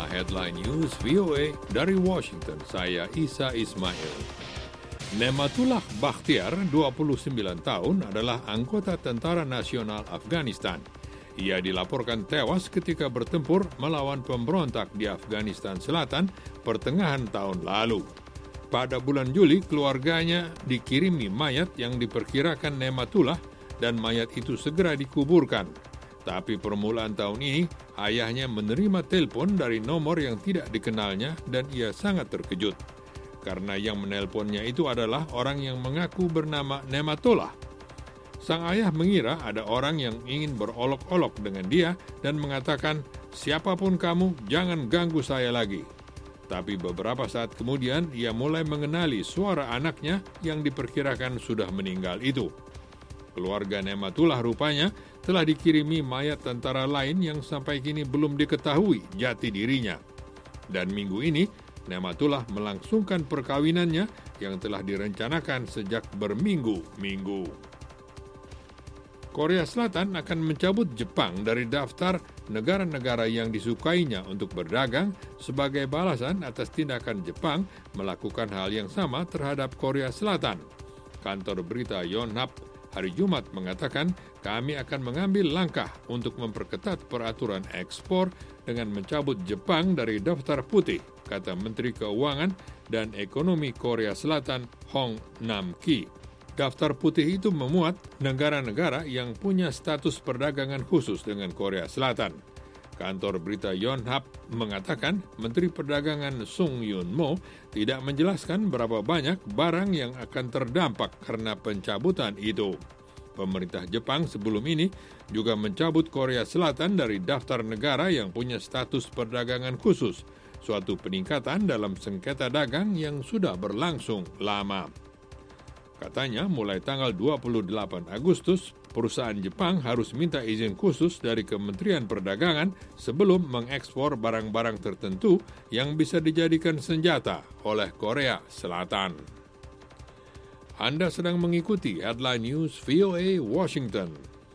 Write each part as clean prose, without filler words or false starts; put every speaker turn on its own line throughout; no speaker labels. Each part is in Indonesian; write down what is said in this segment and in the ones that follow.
Inilah Headline News VOA dari Washington. Saya Isa Ismail. Nematullah Bakhtiar, 29 tahun, adalah anggota Tentara Nasional Afghanistan. Ia dilaporkan tewas ketika bertempur melawan pemberontak di Afghanistan Selatan pertengahan tahun lalu. Pada bulan Juli, keluarganya dikirimi mayat yang diperkirakan Nematullah dan mayat itu segera dikuburkan. Tapi permulaan tahun ini, ayahnya menerima telepon dari nomor yang tidak dikenalnya dan ia sangat terkejut. Karena yang menelponnya itu adalah orang yang mengaku bernama Nematullah. Sang ayah mengira ada orang yang ingin berolok-olok dengan dia dan mengatakan, "Siapapun kamu, jangan ganggu saya lagi." Tapi beberapa saat kemudian, ia mulai mengenali suara anaknya yang diperkirakan sudah meninggal itu. Keluarga Nematullah rupanya telah dikirimi mayat tentara lain yang sampai kini belum diketahui jati dirinya. Dan minggu ini, Nematullah melangsungkan perkawinannya yang telah direncanakan sejak berminggu-minggu. Korea Selatan akan mencabut Jepang dari daftar negara-negara yang disukainya untuk berdagang sebagai balasan atas tindakan Jepang melakukan hal yang sama terhadap Korea Selatan. Kantor berita Yonhap hari Jumat mengatakan, kami akan mengambil langkah untuk memperketat peraturan ekspor dengan mencabut Jepang dari daftar putih, kata Menteri Keuangan dan Ekonomi Korea Selatan Hong Nam-ki. Daftar putih itu memuat negara-negara yang punya status perdagangan khusus dengan Korea Selatan. Kantor berita Yonhap mengatakan Menteri Perdagangan Sung Yun Mo tidak menjelaskan berapa banyak barang yang akan terdampak karena pencabutan itu. Pemerintah Jepang sebelum ini juga mencabut Korea Selatan dari daftar negara yang punya status perdagangan khusus, suatu peningkatan dalam sengketa dagang yang sudah berlangsung lama. Katanya mulai tanggal 28 Agustus, perusahaan Jepang harus minta izin khusus dari Kementerian Perdagangan sebelum mengekspor barang-barang tertentu yang bisa dijadikan senjata oleh Korea Selatan. Anda sedang mengikuti Headline News VOA Washington.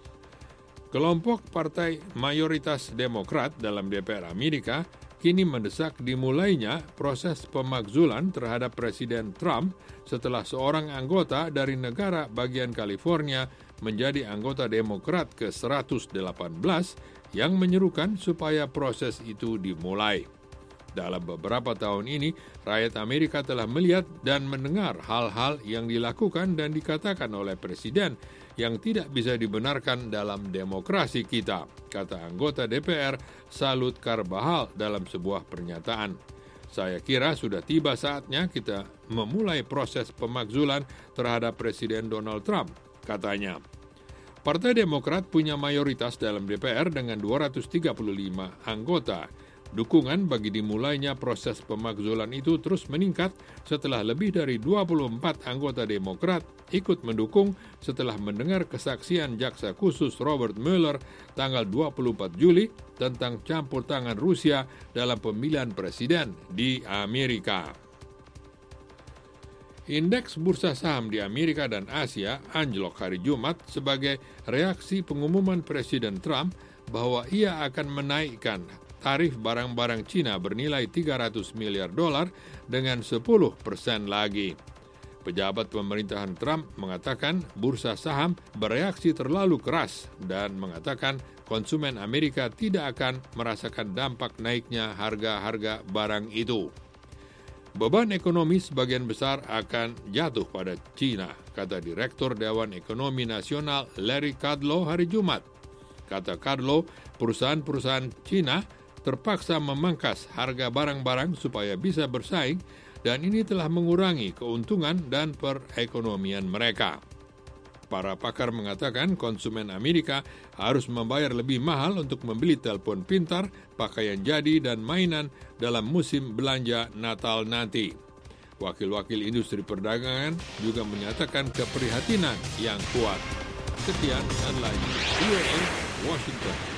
Kelompok partai mayoritas Demokrat dalam DPR Amerika kini mendesak dimulainya proses pemakzulan terhadap Presiden Trump setelah seorang anggota dari negara bagian California menjadi anggota Demokrat ke-118 yang menyerukan supaya proses itu dimulai. Dalam beberapa tahun ini, rakyat Amerika telah melihat dan mendengar hal-hal yang dilakukan dan dikatakan oleh Presiden yang tidak bisa dibenarkan dalam demokrasi kita, kata anggota DPR Salut Karbahal dalam sebuah pernyataan. Saya kira sudah tiba saatnya kita memulai proses pemakzulan terhadap Presiden Donald Trump, katanya. Partai Demokrat punya mayoritas dalam DPR dengan 235 anggota. Dukungan bagi dimulainya proses pemakzulan itu terus meningkat setelah lebih dari 24 anggota Demokrat ikut mendukung setelah mendengar kesaksian Jaksa Khusus Robert Mueller tanggal 24 Juli tentang campur tangan Rusia dalam pemilihan presiden di Amerika. Indeks bursa saham di Amerika dan Asia anjlok hari Jumat sebagai reaksi pengumuman Presiden Trump bahwa ia akan menaikkan tarif barang-barang Cina bernilai $300 miliar dengan 10% lagi. Pejabat pemerintahan Trump mengatakan bursa saham bereaksi terlalu keras dan mengatakan konsumen Amerika tidak akan merasakan dampak naiknya harga-harga barang itu. Beban ekonomi sebagian besar akan jatuh pada Cina, kata Direktur Dewan Ekonomi Nasional Larry Kudlow hari Jumat. Kata Kudlow, perusahaan-perusahaan Cina terpaksa memangkas harga barang-barang supaya bisa bersaing dan ini telah mengurangi keuntungan dan perekonomian mereka. Para pakar mengatakan konsumen Amerika harus membayar lebih mahal untuk membeli telepon pintar, pakaian jadi, dan mainan dalam musim belanja Natal nanti. Wakil-wakil industri perdagangan juga menyatakan keprihatinan yang kuat. Sekian adalah VOA Washington.